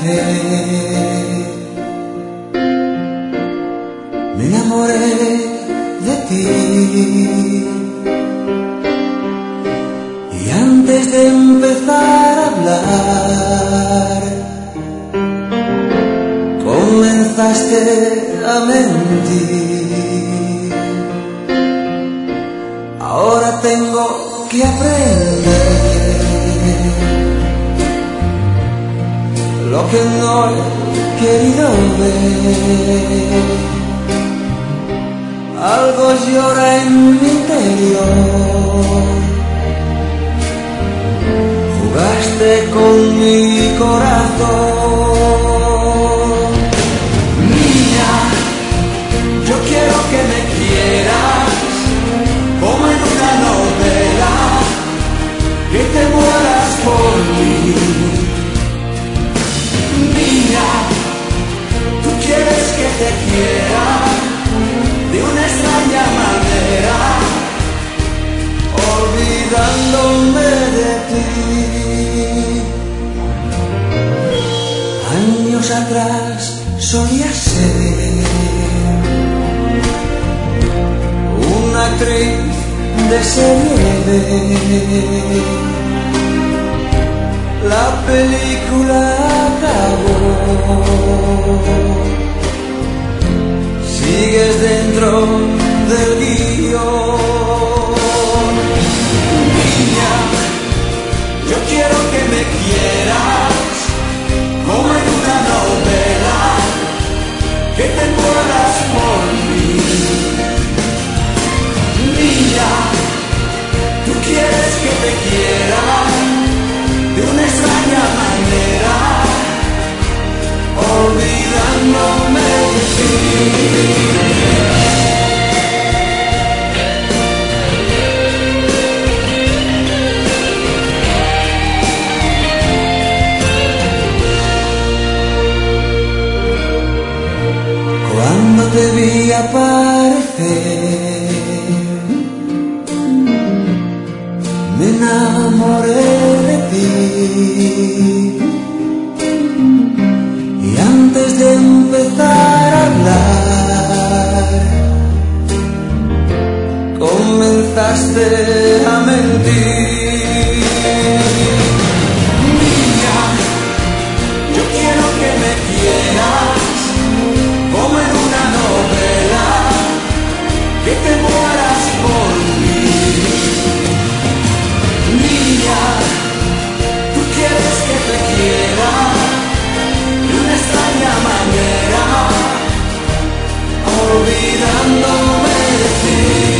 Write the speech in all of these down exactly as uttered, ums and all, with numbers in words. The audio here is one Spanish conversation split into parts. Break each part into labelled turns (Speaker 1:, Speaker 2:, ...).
Speaker 1: parecer. Me enamoré de ti y antes de empezar a hablar comenzaste a mentir. Ahora tengo que aprender lo que no he querido ver. Algo llora en mi interior. Jugaste con mi corazón. Niña, yo quiero que me quieras como en una novela, que te mueras por mí. Niña, tú quieres que te quiera de una extraña manera, olvidándome de ti. Años atrás solía ser una actriz de serie B. La película acabó. Sigues dentro del guión. Niña, yo quiero que me quieras como en una novela, que te mueras por mí. Niña, tú quieres que te quiera de una extraña manera, olvidándome de ti. Cuando te vi aparecer, me enamoré de ti. Y antes de empezar a hablar, comenzaste a mentir. Niña, yo quiero que me quieras como en una novela, que te mueras por mí. Niña, tú quieres que te quiera de una extraña manera, olvidándome de ti.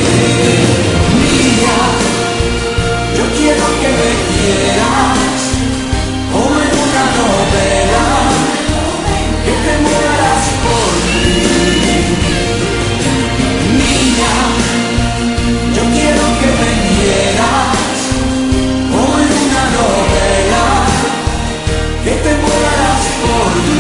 Speaker 1: Niña, yo quiero que me quieras como en una novela, que te mueras por mí. Niña, yo quiero que me quieras como en una novela, que te mueras por mí.